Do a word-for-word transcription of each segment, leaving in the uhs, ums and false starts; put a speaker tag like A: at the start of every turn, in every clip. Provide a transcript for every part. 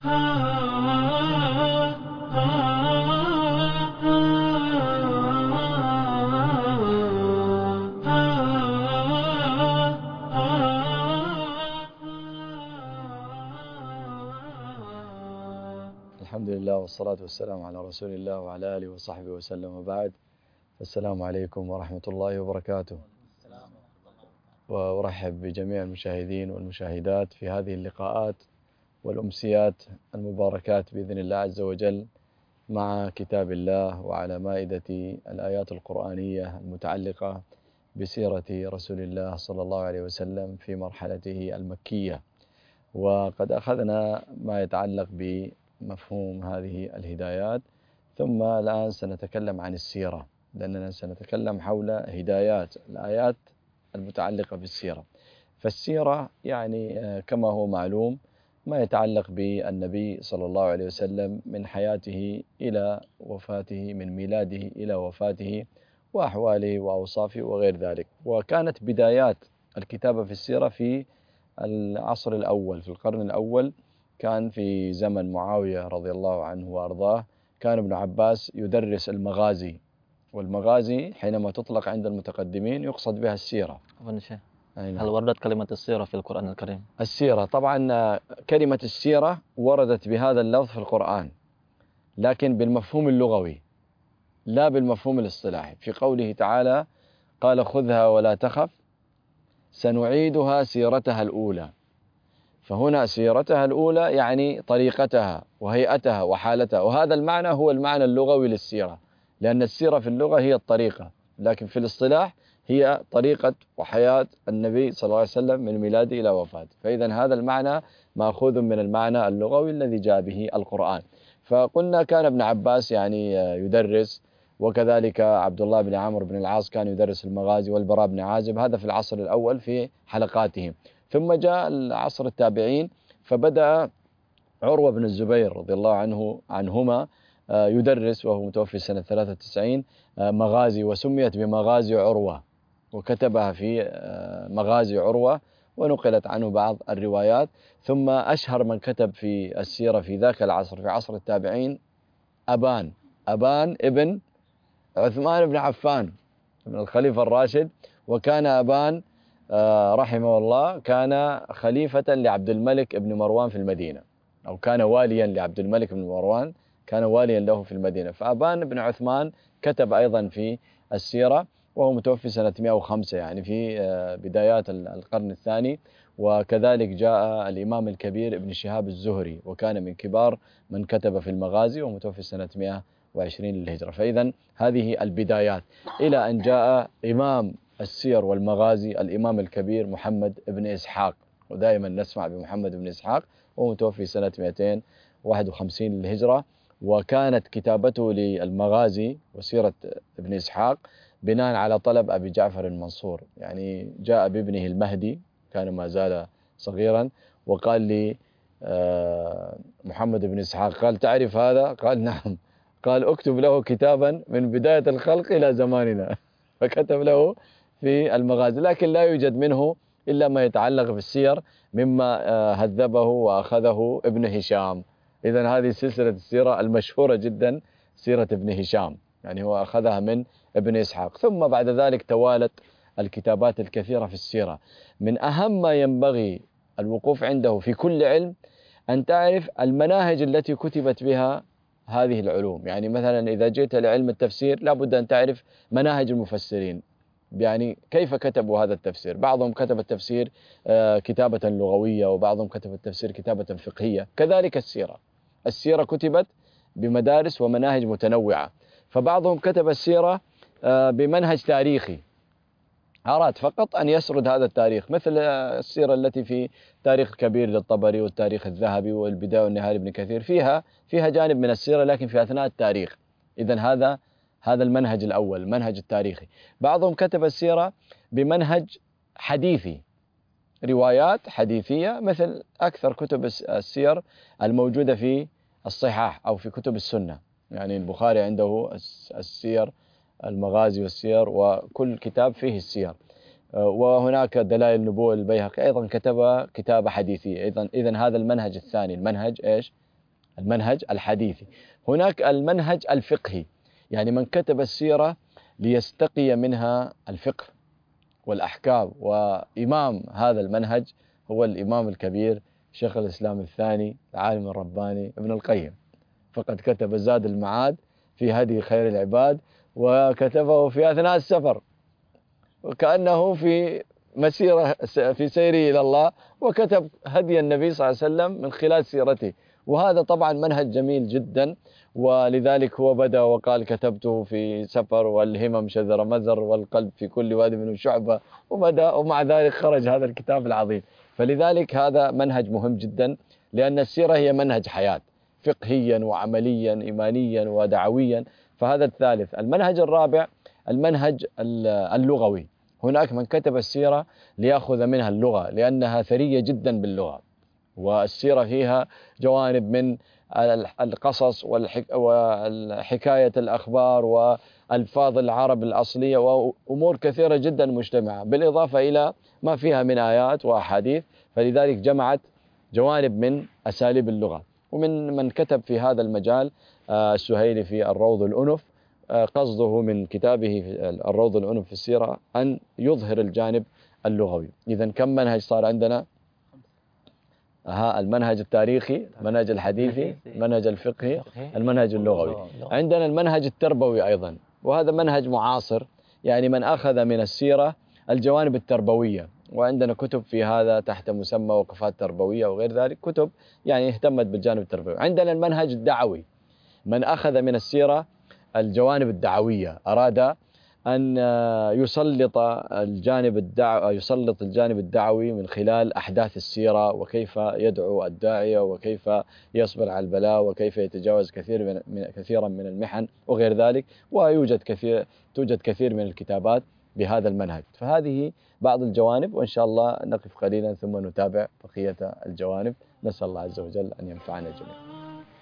A: الحمد لله والصلاة والسلام على رسول الله وعلى آله وصحبه وسلم، وبعد. السلام عليكم ورحمة الله وبركاته، وأرحب بجميع المشاهدين والمشاهدات في هذه اللقاءات والأمسيات المباركات بإذن الله عز وجل مع كتاب الله وعلى مائدة الآيات القرآنية المتعلقة بسيرة رسول الله صلى الله عليه وسلم في مرحلته المكية. وقد أخذنا ما يتعلق بمفهوم هذه الهدايات، ثم الآن سنتكلم عن السيرة، لأننا سنتكلم حول هدايات الآيات المتعلقة بالسيرة. فالسيرة يعني كما هو معلوم ما يتعلق بالنبي صلى الله عليه وسلم من حياته إلى وفاته، من ميلاده إلى وفاته، وأحواله وأوصافه وغير ذلك. وكانت بدايات الكتابة في السيرة في العصر الأول، في القرن الأول، كان في زمن معاوية رضي الله عنه وأرضاه. كان ابن عباس يدرس المغازي، والمغازي حينما تطلق عند المتقدمين يقصد بها السيرة.
B: هل وردت كلمة السيرة في القرآن الكريم؟
A: السيرة طبعا كلمة السيرة وردت بهذا اللفظ في القرآن، لكن بالمفهوم اللغوي لا بالمفهوم الاصطلاحي، في قوله تعالى: قال خذها ولا تخف سنعيدها سيرتها الأولى. فهنا سيرتها الأولى يعني طريقتها وهيئتها وحالتها، وهذا المعنى هو المعنى اللغوي للسيرة، لأن السيرة في اللغة هي الطريقة، لكن في الاصطلاح هي طريقة وحياة النبي صلى الله عليه وسلم من ميلاده إلى وفاته. فإذا هذا المعنى مأخوذ من المعنى اللغوي الذي جاء به القرآن. فقلنا كان ابن عباس يعني يدرس، وكذلك عبد الله بن عمرو بن العاص كان يدرس المغازي، والبراء بن عازب، هذا في العصر الأول في حلقاتهم. ثم جاء العصر التابعين، فبدأ عروة بن الزبير رضي الله عنه عنهما يدرس، وهو متوفي سنة ثلاثة وتسعين، مغازي، وسميت بمغازي عروة، وكتبها في مغازي عروة، ونقلت عنه بعض الروايات. ثم أشهر من كتب في السيرة في ذاك العصر، في عصر التابعين، أبان أبان ابن عثمان بن عفان ابن الخليفة الراشد. وكان أبان رحمه الله كان خليفة لعبد الملك بن مروان في المدينة، أو كان واليا لعبد الملك بن مروان، كان واليا له في المدينة. فأبان بن عثمان كتب أيضا في السيرة، وهو متوفي سنة مئة وخمسة، يعني في بدايات القرن الثاني. وكذلك جاء الإمام الكبير ابن شهاب الزهري، وكان من كبار من كتب في المغازي، ومتوفي سنة مئة وعشرين للهجرة. فإذا هذه البدايات، إلى أن جاء إمام السير والمغازي الإمام الكبير محمد بن إسحاق، ودائما نسمع بمحمد بن إسحاق، ومتوفي سنة مئتين وواحد وخمسين للهجرة. وكانت كتابته للمغازي وسيرة ابن إسحاق بناء على طلب أبي جعفر المنصور، يعني جاء بابنه المهدي، كان ما زال صغيرا، وقال لي محمد بن إسحاق، قال: تعرف هذا؟ قال: نعم. قال: اكتب له كتابا من بداية الخلق إلى زماننا. فكتب له في المغازي، لكن لا يوجد منه إلا ما يتعلق بالسير مما هذبه وأخذه ابن هشام. إذن هذه سلسلة السيرة المشهورة جدا، سيرة ابن هشام، يعني هو أخذها من ابن إسحاق. ثم بعد ذلك توالت الكتابات الكثيرة في السيرة. من أهم ما ينبغي الوقوف عنده في كل علم أن تعرف المناهج التي كتبت بها هذه العلوم. يعني مثلا إذا جئت لعلم التفسير لابد أن تعرف مناهج المفسرين، يعني كيف كتبوا هذا التفسير. بعضهم كتب التفسير كتابة لغوية، وبعضهم كتب التفسير كتابة فقهية. كذلك السيرة، السيرة كتبت بمدارس ومناهج متنوعة. فبعضهم كتب السيرة بمنهج تاريخي، أراد فقط أن يسرد هذا التاريخ، مثل السيرة التي في تاريخ كبير للطبري والتاريخ الذهبي والبداية والنهاية لابن كثير، فيها فيها جانب من السيرة لكن في أثناء التاريخ. إذن هذا هذا المنهج الأول، المنهج التاريخي. بعضهم كتب السيرة بمنهج حديثي، روايات حديثية، مثل أكثر كتب السير الموجودة في الصحاح أو في كتب السنة. يعني البخاري عنده السير، المغازي والسير، وكل كتاب فيه السير. وهناك دلائل النبوة البيهقي أيضا كتب كتابة حديثية. إذن إذن هذا المنهج الثاني، المنهج إيش؟ المنهج الحديثي. هناك المنهج الفقهي، يعني من كتب السيرة ليستقي منها الفقه والأحكام، وإمام هذا المنهج هو الإمام الكبير شيخ الإسلام الثاني العالم الرباني ابن القيم، فقد كتب زاد المعاد في هدي خير العباد، وكتبه في أثناء السفر وكأنه في مسيرة في سيره إلى الله، وكتب هدي النبي صلى الله عليه وسلم من خلال سيرته. وهذا طبعا منهج جميل جدا، ولذلك هو بدأ وقال كتبته في سفر والهمم شذر مذر والقلب في كل واد منه شعبة، وبدأ ومع ذلك خرج هذا الكتاب العظيم. فلذلك هذا منهج مهم جدا، لأن السيرة هي منهج حياة فقهيا وعمليا إيمانيا ودعويا. فهذا الثالث. المنهج الرابع المنهج اللغوي. هناك من كتب السيرة ليأخذ منها اللغة، لأنها ثرية جدا باللغة، والسيرة فيها جوانب من القصص والحكاية الأخبار والفاظ العرب الأصلية وأمور كثيرة جدا مجتمعة، بالإضافة إلى ما فيها من آيات وأحاديث. فلذلك جمعت جوانب من أساليب اللغة. ومن من كتب في هذا المجال السهيلي في الروض الأنف، قصده من كتابه الروض الأنف في السيرة أن يظهر الجانب اللغوي. إذن كم منهج صار عندنا؟ ها المنهج التاريخي، المنهج الحديثي، المنهج الفقهي، المنهج اللغوي. عندنا المنهج التربوي أيضا، وهذا منهج معاصر، يعني من أخذ من السيرة الجوانب التربوية، وعندنا كتب في هذا تحت مسمى وقفات تربوية وغير ذلك، كتب يعني اهتمت بالجانب التربوي. عندنا المنهج الدعوي، من أخذ من السيرة الجوانب الدعوية، أراد أن يسلط الجانب الدعوي يسلط الجانب الدعوي من خلال أحداث السيرة، وكيف يدعو الداعية، وكيف يصبر على البلاء، وكيف يتجاوز كثير من كثيرا من المحن وغير ذلك. ويوجد كثير توجد كثير من الكتابات بهذا المنهج. فهذه بعض الجوانب، وإن شاء الله نقف قليلا ثم نتابع بقية الجوانب. نسأل الله عز وجل أن ينفعنا جميعا.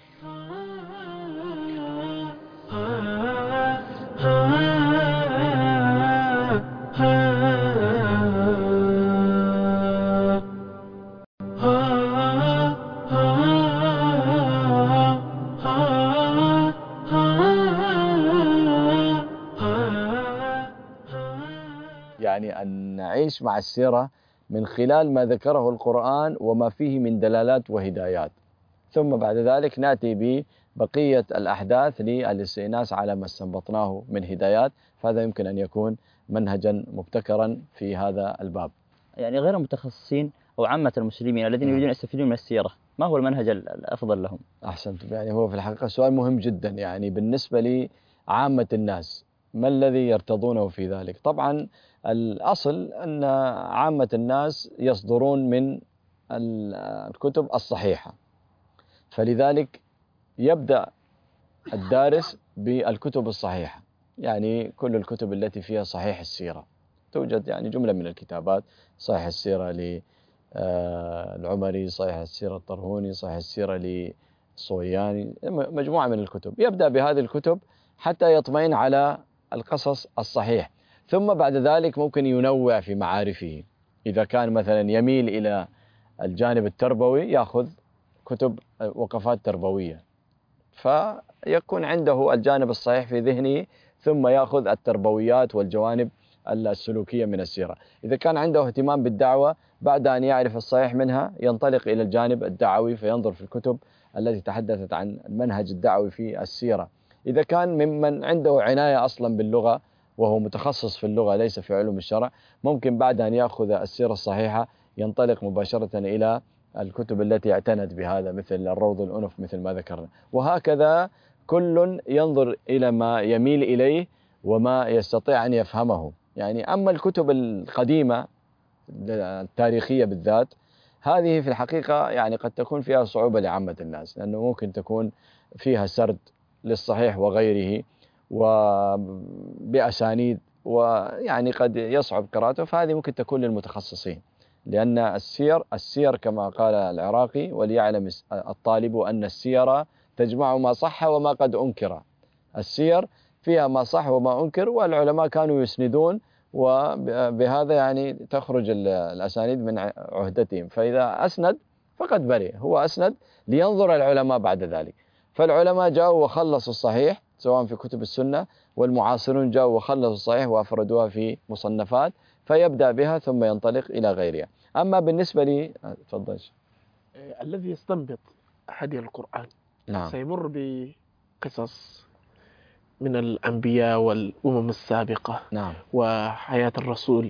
A: يعني أن نعيش مع السيرة من خلال ما ذكره القرآن وما فيه من دلالات وهدايات، ثم بعد ذلك نأتي ببقية الأحداث للاستئناس على ما استنبطناه من هدايات. فهذا يمكن أن يكون منهجا مبتكرا في هذا الباب.
B: يعني غير المتخصصين أو عامة المسلمين الذين يريدون يستفيدون من السيرة، ما هو المنهج الأفضل لهم؟
A: أحسنت. يعني هو في الحقيقة سؤال مهم جدا. يعني بالنسبة لعامة الناس ما الذي يرتضونه في ذلك؟ طبعا الأصل أن عامة الناس يصدرون من الكتب الصحيحة، فلذلك يبدأ الدارس بالكتب الصحيحة، يعني كل الكتب التي فيها صحيح السيرة. توجد يعني جملة من الكتابات: صحيح السيرة للعمري، صحيح السيرة الطرهوني، صحيح السيرة للصوياني، مجموعة من الكتب. يبدأ بهذه الكتب حتى يطمئن على القصص الصحيح، ثم بعد ذلك ممكن ينوع في معارفه. إذا كان مثلا يميل إلى الجانب التربوي يأخذ كتب وقفات تربوية، فيكون عنده الجانب الصحيح في ذهنه، ثم يأخذ التربويات والجوانب السلوكية من السيرة. إذا كان عنده اهتمام بالدعوة، بعد أن يعرف الصحيح منها ينطلق إلى الجانب الدعوي، فينظر في الكتب التي تحدثت عن المنهج الدعوي في السيرة. إذا كان ممن عنده عناية أصلا باللغة وهو متخصص في اللغة ليس في علوم الشرع، ممكن بعد أن يأخذ السيرة الصحيحة ينطلق مباشرة إلى الكتب التي اعتنت بهذا، مثل الروض الأنف مثل ما ذكرنا. وهكذا كل ينظر إلى ما يميل إليه وما يستطيع أن يفهمه. يعني أما الكتب القديمة التاريخية بالذات، هذه في الحقيقة يعني قد تكون فيها صعوبة لعامة الناس، لأنه ممكن تكون فيها سرد للصحيح وغيره وبأسانيد، ويعني قد يصعب قراءته. فهذه ممكن تكون للمتخصصين، لأن السير السير كما قال العراقي: وليعلم الطالب أن السير تجمع ما صح وما قد أنكر. السير فيها ما صح وما أنكر، والعلماء كانوا يسندون، وبهذا يعني تخرج الأسانيد من عهدتهم. فإذا أسند فقد برئ، هو أسند لينظر العلماء بعد ذلك. فالعلماء جاءوا وخلصوا الصحيح سواء في كتب السنة، والمعاصرون جاءوا وخلصوا الصحيح وأفردوها في مصنفات، فيبدأ بها ثم ينطلق إلى غيرها. أما بالنسبة لي تفضل.
C: الذي يستنبط حديث القرآن
A: نعم.
C: سيمر بقصص من الأنبياء والأمم السابقة.
A: نعم.
C: وحياة الرسول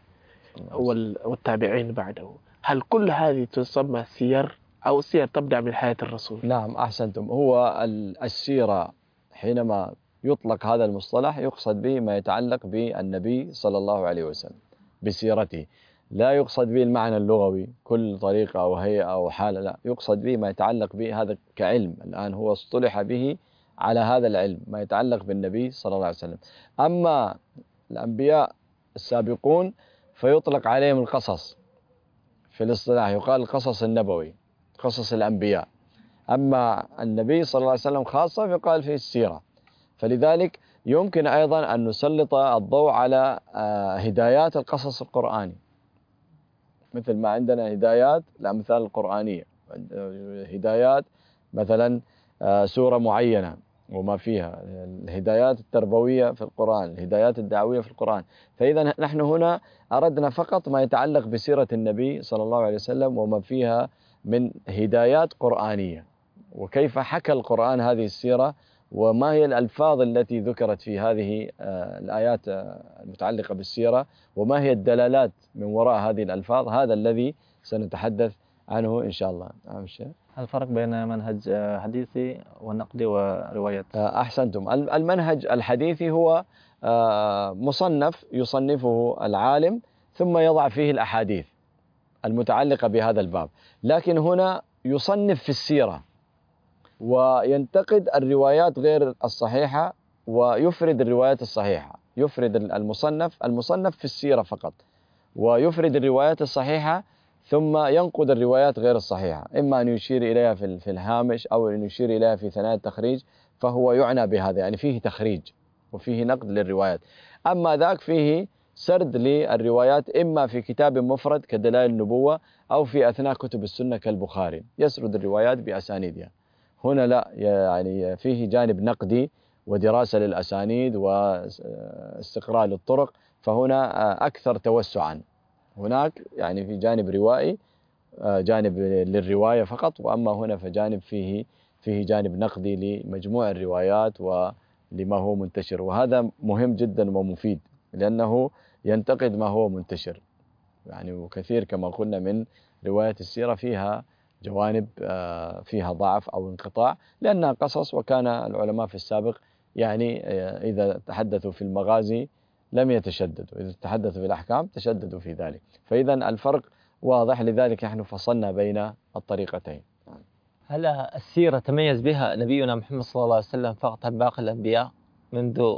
C: والتابعين بعده. هل كل هذه تسمى سير أو سير تبدأ من حياة الرسول؟
A: نعم أحسنتم. هو السيرة حينما يطلق هذا المصطلح يقصد به ما يتعلق بالنبي صلى الله عليه وسلم بسيرته، لا يقصد به المعنى اللغوي كل طريقة أو هيئة أو حالة، لا، يقصد به ما يتعلق به هذا كعلم. الآن هو اصطلح به على هذا العلم ما يتعلق بالنبي صلى الله عليه وسلم. أما الأنبياء السابقون فيطلق عليهم القصص في الاصطلاح، يقال القصص النبوي، قصص الأنبياء. أما النبي صلى الله عليه وسلم خاصة يقال في السيرة. فلذلك يمكن أيضا أن نسلط الضوء على هدايات القصص القرآني، مثل ما عندنا هدايات الأمثال القرآنية، هدايات مثلا سورة معينة وما فيها، الهدايات التربوية في القرآن، الهدايات الدعوية في القرآن. فإذا نحن هنا أردنا فقط ما يتعلق بسيرة النبي صلى الله عليه وسلم وما فيها من هدايات قرآنية، وكيف حكى القرآن هذه السيرة، وما هي الألفاظ التي ذكرت في هذه الآيات المتعلقة بالسيرة، وما هي الدلالات من وراء هذه الألفاظ. هذا الذي سنتحدث عنه إن شاء الله.
B: الفرق بين منهج حديثي والنقدي ورواية؟
A: أحسنتم. المنهج الحديثي هو مصنف يصنفه العالم ثم يضع فيه الأحاديث المتعلقة بهذا الباب، لكن هنا يصنف في السيرة وينتقد الروايات غير الصحيحة ويفرد الروايات الصحيحة. يفرد المصنف المصنف في السيرة فقط، ويفرد الروايات الصحيحة ثم ينقد الروايات غير الصحيحة، إما أن يشير إليها في الهامش أو أن يشير إليها في ثنايا التخريج، فهو يعنى بهذا، يعني فيه تخريج وفيه نقد للروايات. أما ذاك فيه سرد للروايات، إما في كتاب مفرد كدلائل النبوة أو في أثناء كتب السنة كالبخاري يسرد الروايات بأسانيدها. هنا لا، يعني فيه جانب نقدي ودراسة للأسانيد واستقراء للطرق، فهنا أكثر توسعا. هناك يعني في جانب روائي، جانب للرواية فقط، وأما هنا فجانب فيه فيه جانب نقدي لمجموع الروايات ولما هو منتشر، وهذا مهم جدا ومفيد لأنه ينتقد ما هو منتشر. يعني وكثير كما قلنا من رواية السيرة فيها جوانب فيها ضعف أو انقطاع لأنها قصص، وكان العلماء في السابق يعني إذا تحدثوا في المغازي لم يتشددوا، إذا تحدثوا في الأحكام تشددوا في ذلك. فإذا الفرق واضح، لذلك نحن فصلنا بين الطريقتين.
B: هل السيرة تميز بها نبينا محمد صلى الله عليه وسلم فقط عن باقي الأنبياء منذ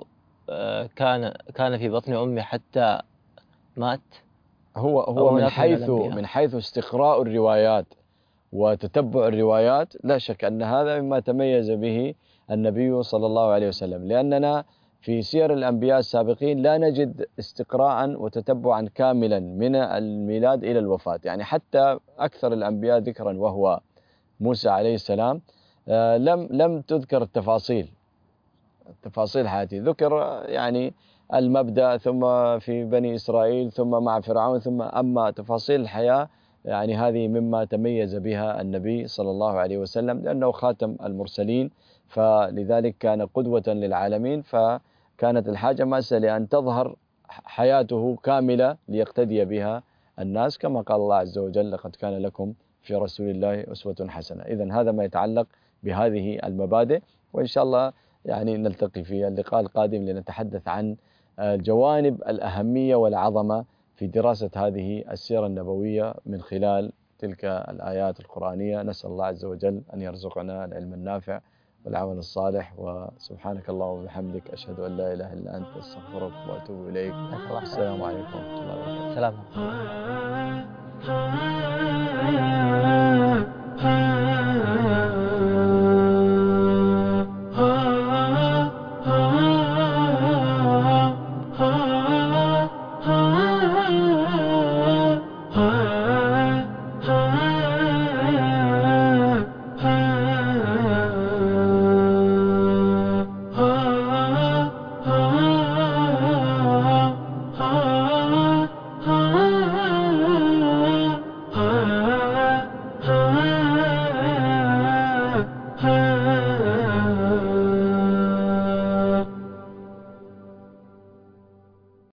B: كان كان في بطن أمه حتى مات؟
A: هو هو من حيث من حيث استقراء الروايات وتتبع الروايات، لا شك أن هذا مما تميز به النبي صلى الله عليه وسلم، لأننا في سير الأنبياء السابقين لا نجد استقراء وتتبعا كاملا من الميلاد إلى الوفاة. يعني حتى أكثر الأنبياء ذكرا وهو موسى عليه السلام لم لم تذكر التفاصيل تفاصيل حياته، ذكر يعني المبدأ ثم في بني إسرائيل ثم مع فرعون ثم، أما تفاصيل الحياة يعني هذه مما تميز بها النبي صلى الله عليه وسلم لأنه خاتم المرسلين، فلذلك كان قدوة للعالمين، فكانت الحاجة ماسة لأن تظهر حياته كاملة ليقتدي بها الناس، كما قال الله عز وجل: لقد كان لكم في رسول الله أسوة حسنة. إذن هذا ما يتعلق بهذه المبادئ، وإن شاء الله يعني نلتقي في اللقاء القادم لنتحدث عن الجوانب الأهمية والعظمة في دراسة هذه السيرة النبوية من خلال تلك الآيات القرآنية. نسأل الله عز وجل أن يرزقنا العلم النافع والعمل الصالح، وسبحانك اللهم وبحمدك أشهد أن لا إله إلا أنت أستغفرك وأتوب إليك. السلام عليكم ورحمة الله وبركاته.
B: سلام.